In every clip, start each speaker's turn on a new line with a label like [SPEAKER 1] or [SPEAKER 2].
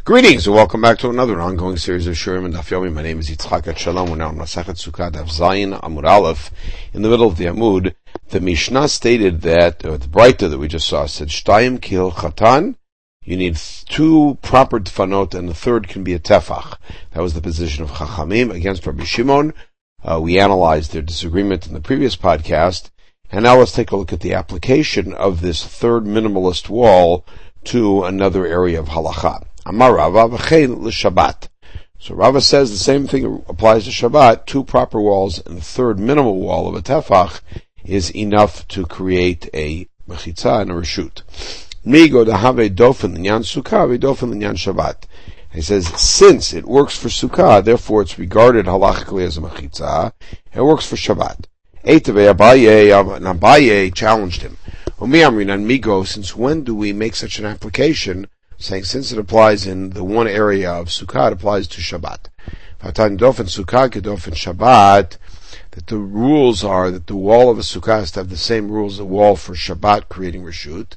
[SPEAKER 1] Greetings and welcome back to another ongoing series of Shurim and Daf Yomi. My name is Yitzchak Shalom. We're now on Masechet Sukkah Daf Zayin Amud Aleph. In the middle of the Amud, the Mishnah stated that, or the Breita that we just saw said, Shtayim Kil Chatan, you need two proper tfanot and the third can be a tefach. That was the position of Chachamim against Rabbi Shimon. We analyzed their disagreement in the previous podcast, and now let's take a look at the application of this third minimalist wall to another area of halacha. Amar Rava v'chein l'Shabbat. So Rava says the same thing applies to Shabbat. Two proper walls and the third minimal wall of a tefach is enough to create a mechitza and a reshut. Migo dahave dofen l'nyan sukkah v'dofen l'nyan Shabbat. He says, since it works for sukkah, therefore it's regarded halachically as a mechitza, it works for Shabbat. Eitave Abaye challenged him. Omi amrinan migo, since when do we make such an application? Saying since it applies in the one area of Sukkah, it applies to Shabbat. V'atan dofen Sukkah kedofen Shabbat, that the rules are that the wall of a Sukkah has to have the same rules as the wall for Shabbat, creating reshut.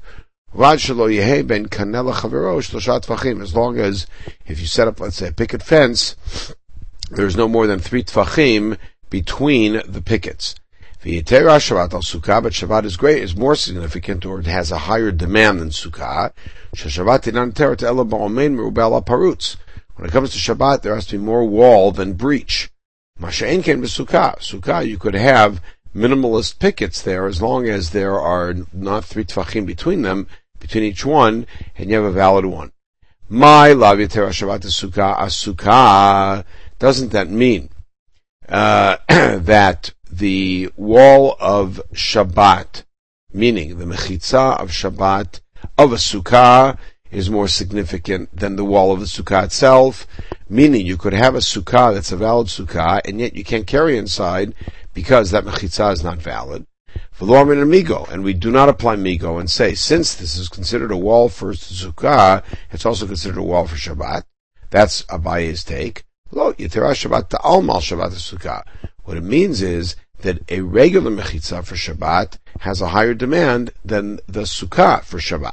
[SPEAKER 1] As long as, if you set up, let's say, a picket fence, there's no more than 3 tfachim between the pickets. V'yitera Shabbat al Sukkah, but Shabbat is more significant, or it has a higher demand than Sukkah. When it comes to Shabbat, there has to be more wall than breach. Masha'en came to Sukkah. Sukkah, you could have minimalist pickets there as long as there are not 3 tfachim between them, between each one, and you have a valid one. My lav yitera Shabbat Sukkah as-Sukkah. Doesn't that mean that the wall of Shabbat, meaning the mechitza of Shabbat, of a sukkah, is more significant than the wall of the sukkah itself, meaning you could have a sukkah that's a valid sukkah, and yet you can't carry inside because that mechitza is not valid. And we do not apply migo and say, since this is considered a wall for sukkah, it's also considered a wall for Shabbat. That's Abaye's take. Lo yitera Shabbat ta'almal Shabbat sukkah. What it means is that a regular mechitza for Shabbat has a higher demand than the sukkah for Shabbat.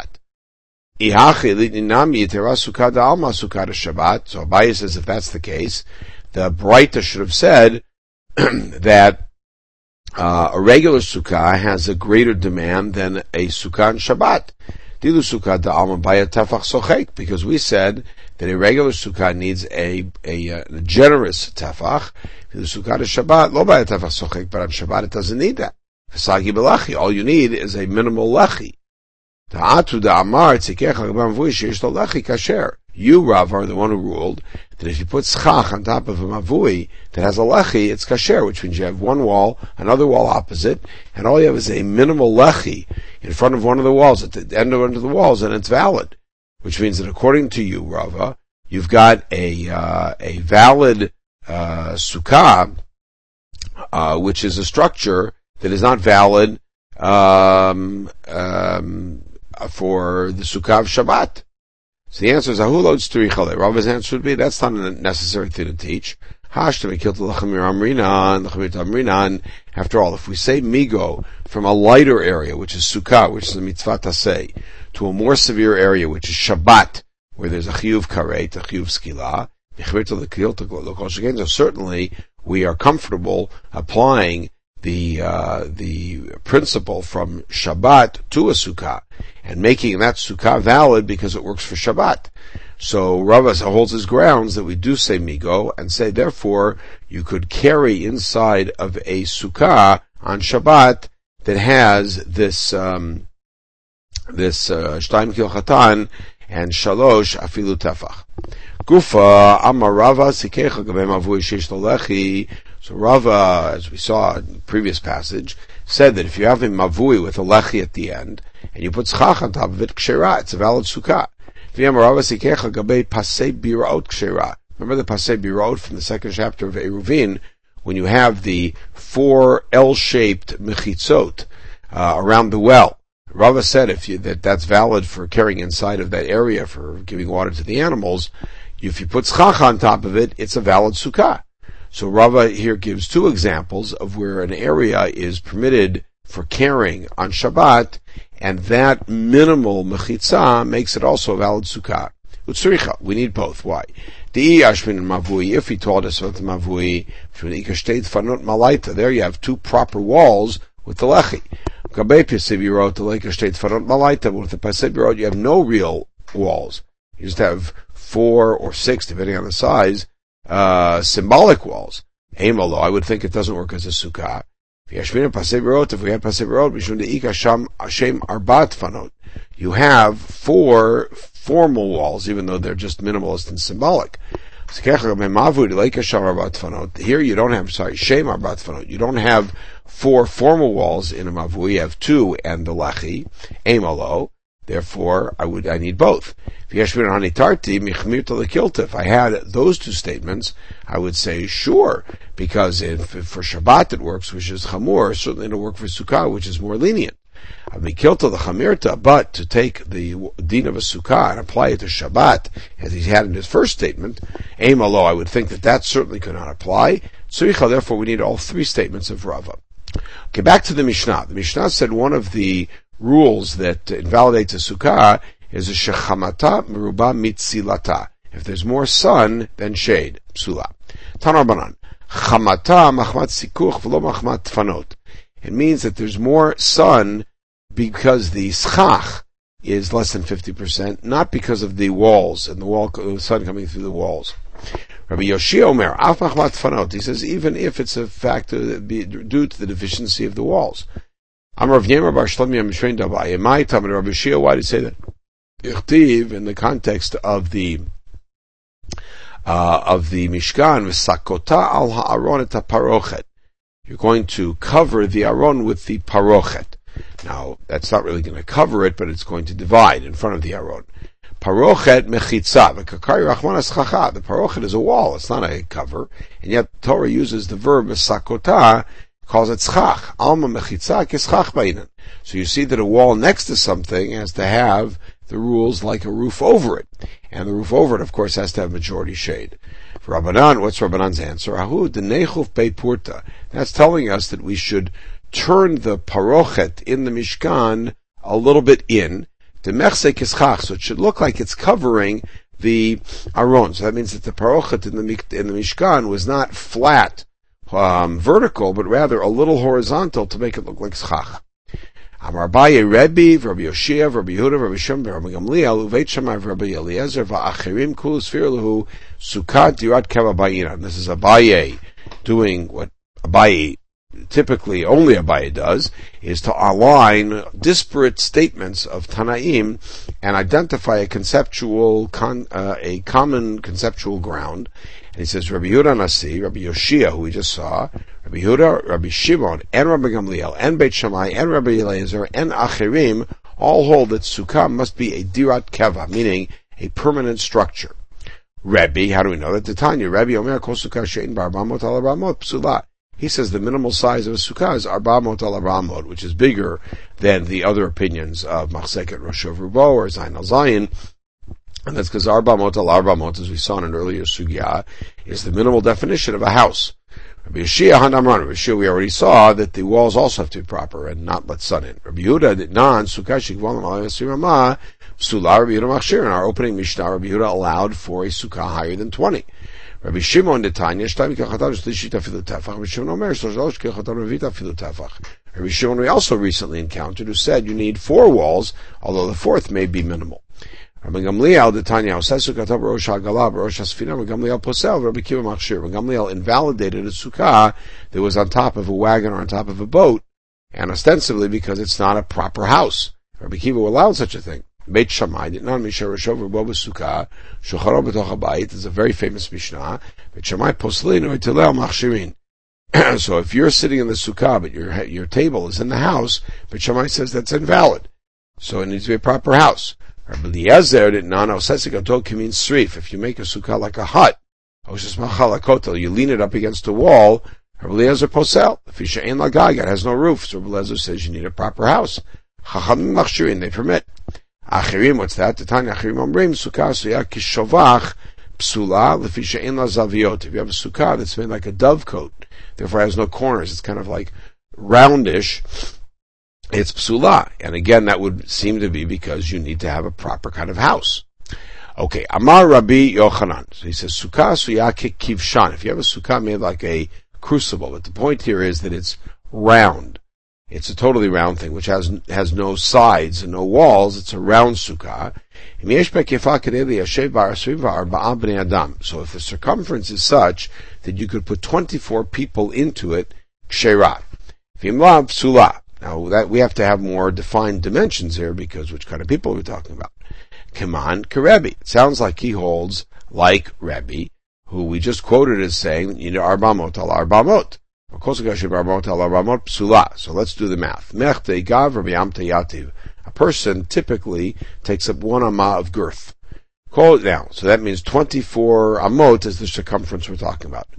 [SPEAKER 1] So Abaye says if that's the case, the Breita should have said that a regular sukkah has a greater demand than a sukkah in Shabbat. Because we said that a regular sukkah needs a generous tefach. The sukkah is Shabbat, lo baya tefach sochek, but on Shabbat it doesn't need that. V'sagi b'lachi, all you need is a minimal lechi. Ta'atu da'amar tzikecha g'bam v'ui sheyesh lo lechi kasher. You, Rav, are the one who ruled that if you put schach on top of a mavui that has a lechi, it's kasher, which means you have one wall, another wall opposite, and all you have is a minimal lechi in front of one of the walls, at the end of one of the walls, and it's valid. Which means that according to you, Rava, you've got a valid sukkah, which is a structure that is not valid for the sukkah of Shabbat. So the answer is ahulod stirichale. Rava's answer would be that's not a necessary thing to teach. After all, if we say migo from a lighter area, which is sukkah, which is a mitzvah taseh, to a more severe area, which is Shabbat, where there's a chiyuv karet, a chiyuv skila, so certainly we are comfortable applying the principle from Shabbat to a sukkah and making that sukkah valid because it works for Shabbat. So Rava holds his grounds that we do say migo and say therefore you could carry inside of a sukkah on Shabbat that has this shtayim kil chatan and shalosh afilu tefach. Gufa amar Rava sikecha gavem avui sheish lo lechi. So Rava, as we saw in the previous passage, said that if you have a mavui with a lechi at the end and you put schach on top of it, kshera, it's a valid sukkah. Remember the pasei biraot from the second chapter of Eruvin, when you have the 4 L-shaped mechitzot around the well. Rava said that's valid for carrying inside of that area for giving water to the animals. If you put schach on top of it, it's a valid sukkah. So Rava here gives 2 examples of where an area is permitted for carrying on Shabbat, and that minimal mechitza makes it also a valid sukkah. Utsuricha, we need both. Why? The Yashmin and Mavui, if he told us about the Mavui, there you have two proper walls with the Lechi. Gabe Pasiv, you wrote the Lechi State Fanot Malaita, but with the Pasiv, you wrote you have no real walls. You just have 4 or 6, depending on the size, symbolic walls. Amalo, I would think it doesn't work as a sukkah. If we had Pasiv Rot, you have 4 formal walls, even though they're just minimalist and symbolic. Here you don't have, Shem Arbat Fanot. You don't have 4 formal walls in a Mavui, you have 2 and the Lechi, Amalo. Therefore, I need both. If I had those 2 statements, I would say sure, because for Shabbat it works, which is Chamor, certainly it'll work for Sukkah, which is more lenient. Mikilta the Chamirta, but to take the din of a Sukkah and apply it to Shabbat, as he had in his first statement, Amalo, I would think that certainly could not apply. Tzuricha, therefore we need all 3 statements of Rava. Okay, back to the Mishnah. The Mishnah said one of the rules that invalidates a Sukkah is a shechamata meruba mitzilata. If there's more sun than shade, psula. Tanar banan. Chamata machmat sikuch v'lo machmat tfanot. It means that there's more sun because the schach is less than 50%, not because of the walls and the sun coming through the walls. Rabbi Yoshia Omer, af machmat tfanot. He says even if it's a factor due to the deficiency of the walls. Amar Rav Yemer bar Shlomi Mishrein Dabai. My time, Rabbi Yoshia, why did he say that? Ichtiv, in the context of the Mishkan, v'sakota al ha'aron et ha'parochet. You're going to cover the aron with the parochet. Now, that's not really going to cover it, but it's going to divide in front of the aron. Parochet mechitza, v'kakari rachmanas chacha. The parochet is a wall, it's not a cover, and yet the Torah uses the verb v'sakota, calls it schach. Alma mechitza kischach bainan. So you see that a wall next to something has to have the rules like a roof over it. And the roof over it, of course, has to have majority shade. For Rabbanan, what's Rabbanan's answer? Ahu denechuf beipurta. That's telling us that we should turn the parochet in the Mishkan a little bit in, to mechse kischach, so it should look like it's covering the aron. So that means that the parochet in the Mishkan was not flat, vertical, but rather a little horizontal to make it look like schach. Amar Abaye Rebbe, Rabbi Yoshia, Rabbi Yehuda, Rabbi Shimon, Rabbi Gamliel, Uveit Shammai, Rabbi Eliezer, Va'achirim Kulus Firlahu Sukkot Dirat Keva Ba'inan. This is Abaye doing what Abaye typically only Abaye does, is to align disparate statements of Tanaim and identify a common conceptual ground. And he says Rabbi Yehuda Nasi, Rabbi Yoshia, who we just saw, Rabbi Yehuda, Rabbi Shimon, and Rabbi Gamliel, and Beit Shammai, and Rabbi Eliezer, and Achirim all hold that Sukkah must be a dirat keva, meaning a permanent structure. Rabbi, how do we know that? Tanya, Rabbi Omer Kol Sukkah Shein Barbamot Al Arbamot Psula. He says the minimal size of a Sukkah is Arbamot Al Arbamot, which is bigger than the other opinions of Machseket Rosh Rubo or Zayin Al Zayin. And that's because Arbamot Al Arbamot, as we saw in an earlier Sugya, is the minimal definition of a house. Rabbi Yeshia Hanamran, Rabbi Yeshia, we already saw that the walls also have to be proper and not let sun in. Rabbi Yehuda did not, Sukkah Shikvalam Al Yasiramah, Psula Rabbi Yehuda Machshir. In our opening Mishnah, Rabbi Yehuda allowed for a Sukkah higher than 20. Rabbi Shimon de Tanya, Shtai Mikachatan Shlishit Afilu Tefach, Rabbi Shimon Omer, Shlosh Kechatan Revit Afilu Tefach. Rabbi Shimon we also recently encountered who said you need 4 walls, although the 4th may be minimal. Rabbi Gamliel de Tanya, Sukkah Rosh HaGalab, Rosh HaSfina, Rabbi Gamliel Posel, Rabbi Kiva Machshir. Rabbi Gamliel invalidated a Sukkah that was on top of a wagon or on top of a boat, and ostensibly because it's not a proper house. Rabbi Kiva allowed such a thing. Beit Shammai did not Misha Rishov Rabo Sukkah, Shocharo B'toch HaBayit is a very famous Mishnah. Beit Shammai Poslin Oitelel Machshirin. So if you're sitting in the Sukkah, but your table is in the house, Beit Shammai says that's invalid. So it needs to be a proper house. Rabbi Eliezer did not know Sesikato can mean srif. If you make a Sukkah like a hut, you lean it up against a wall, Rabbi Eliezer Posel. If Isha Ein Lagag, it has no roof. So Rabbi Eliezer says you need a proper house. Chachamim Machshirin, they permit. Achirim, what's that? The Tanya Achirim Omrim, Sukkah Suya Kishovach Psula Lefisha Ein La Zaviot. If you have a Sukkah that's made like a dovecote, therefore it has no corners, it's kind of like roundish, it's psula. And again, that would seem to be because you need to have a proper kind of house. Okay, Amar Rabbi Yochanan. So he says, Sukkah suyake kivshan. If you have a sukkah made like a crucible, but the point here is that it's round. It's a totally round thing, which has no sides and no walls. It's a round sukkah. So if the circumference is such that you could put 24 people into it, ksherat. Now that we have to have more defined dimensions here, because which kind of people are we talking about? Kaman Karebi. It sounds like he holds like Rebbe, who we just quoted as saying, you know, arbamot al arbamot. So let's do the math. A person typically takes up 1 amma of girth. Call it now. So that means 24 amot is the circumference we're talking about.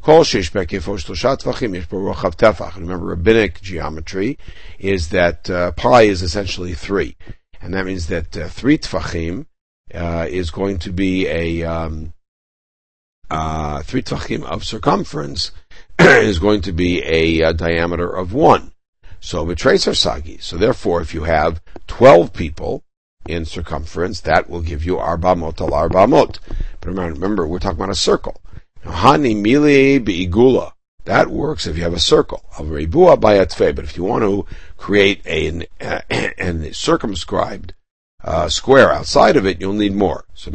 [SPEAKER 1] Remember, rabbinic geometry is that pi is essentially 3. And that means that 3 tfachim is going to be a 3 tfachim of circumference is going to be a diameter of 1. So b'treisar sagi. So therefore, if you have 12 people in circumference, that will give you arbamot al arbamot. But remember, we're talking about a circle. Now, hani mili beigula. That works if you have a circle. But if you want to create a circumscribed square outside of it, you'll need more. So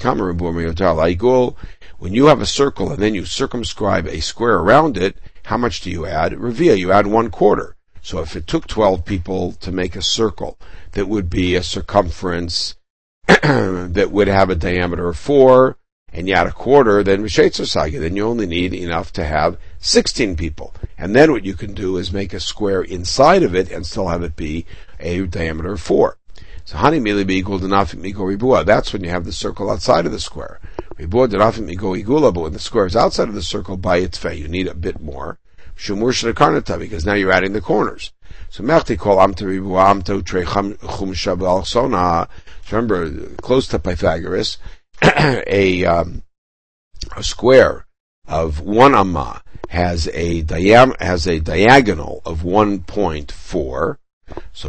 [SPEAKER 1] when you have a circle and then you circumscribe a square around it, how much do you add? Revia, you add 1/4. So if it took 12 people to make a circle that would be a circumference that would have a diameter of 4, and you add 1/4, then Rishetzer Sagi, then you only need enough to have 16 people. And then what you can do is make a square inside of it and still have it be a diameter of 4. So Hani Mili be equal to Nafim Migo Ribua. That's when you have the circle outside of the square. Ribua de Nafim Migo Igula, but when the square is outside of the circle by its fe, you need a bit more. Shumur Shrekarnata, because now you're adding the corners. So Mechti call Amta Ribua Amta Utre Chum Shabal Sona. Remember, close to Pythagoras, a square of 1 amma has a diagonal of 1.4. So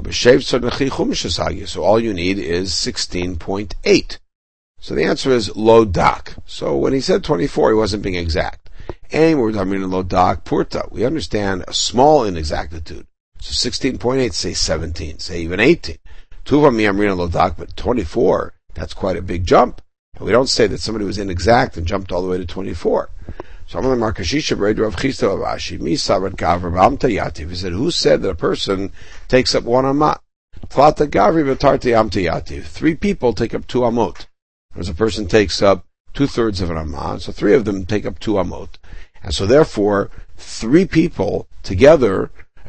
[SPEAKER 1] all you need is 16.8. So the answer is lo dak. So when he said 24, he wasn't being exact. And we're talking lo dak purta. We understand a small inexactitude. So 16.8, say 17, say even 18. Tuva mi amrina lo dak, but 24, that's quite a big jump. And we don't say that somebody was inexact and jumped all the way to 24. So I'm Rav Chisda Rav Chisda of Ashi, Misavat Gavra B'amta Yativ. He said, who said that a person takes up 1 amma? Tlata Gavri B'tarti Amta Yativ. 3 people take up 2 amot. Whereas a person takes up 2/3 of an amma, so 3 of them take up 2 amot. And so therefore, 3 people together,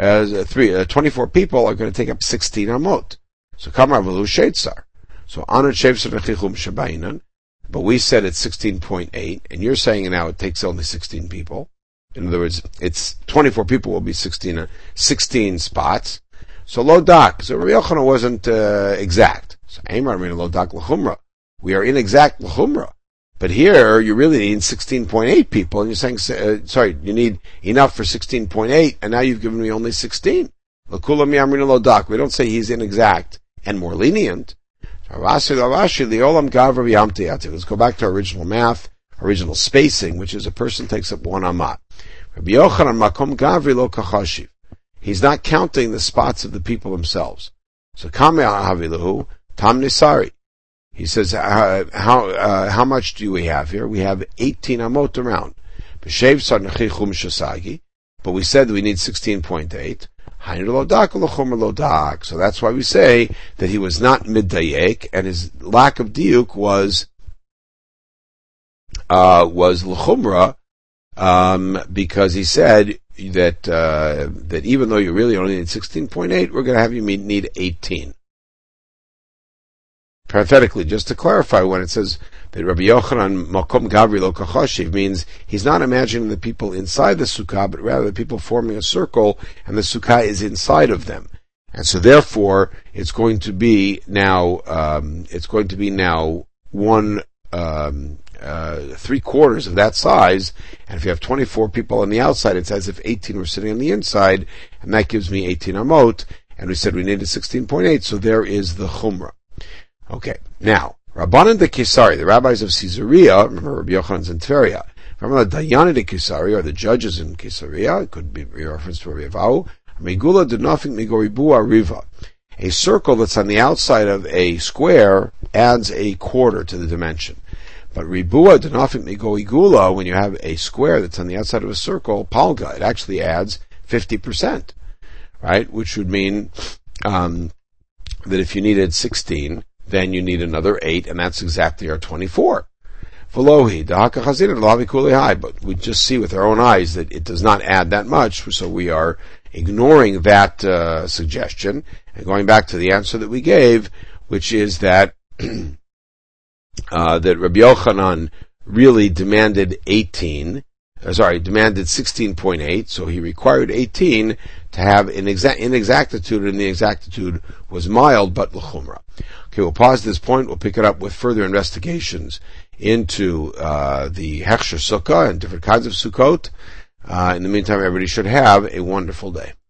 [SPEAKER 1] 24 people are going to take up 16 amot. So Kamar V'lu Sheitzar. So Anat Shevser Nechichum Shabainan. But we said it's 16.8, and you're saying now it takes only 16 people. In other words, it's 24 people will be 16 spots. So lo dak. So Rabbi Yochanan wasn't exact. So Amar mean lo dak l'chumra. We are inexact l'chumra. But here you really need 16.8 people, and you're saying you need enough for 16.8, and now you've given me only 16. L'kula mi amrina lo dak. We don't say he's inexact and more lenient. Let's go back to original math, original spacing, which is a person takes up 1 amma. He's not counting the spots of the people themselves. So tam nisari. He says, how much do we have here? We have 18 amot around. But we said that we need 16.8. So that's why we say that he was not middayek, and his lack of diuk was l'chumra, because he said that even though you really only need 16.8, we're going to have you need 18. Parenthetically, just to clarify, when it says that Rabbi Yochanan makom gavri lo kachashiv means he's not imagining the people inside the sukkah, but rather the people forming a circle, and the sukkah is inside of them. And so therefore, it's going to be now 3/4 of that size. And if you have 24 people on the outside, it's as if 18 were sitting on the inside, and that gives me 18 amot. And we said we needed 16.8, so there is the chumrah. Okay, now, Rabbanan de Kesari, the rabbis of Caesarea, remember Rabbi Yochanan's in Tveria. Remember the Dayani de Kesari, or the judges in Caesarea, it could be a reference to Rabbi Avahu. Megula de Nafik Migoribua Riva. A circle that's on the outside of a square adds a quarter to the dimension. But Ribua de Nafik Migoigula, when you have a square that's on the outside of a circle, Palga, it actually adds 50%. Right? Which would mean that if you needed 16, then you need another 8, and that's exactly our 24. Velohi, Dahaka Chazin, Lavi Kulehai, but we just see with our own eyes that it does not add that much, so we are ignoring that suggestion, and going back to the answer that we gave, which is that that Rabbi Yochanan really demanded 16.8, so he required 18 to have an inexactitude, and the exactitude was mild, but l'chumra. Okay, we'll pause at this point. We'll pick it up with further investigations into the Hechsher Sukkah and different kinds of Sukkot. In the meantime, everybody should have a wonderful day.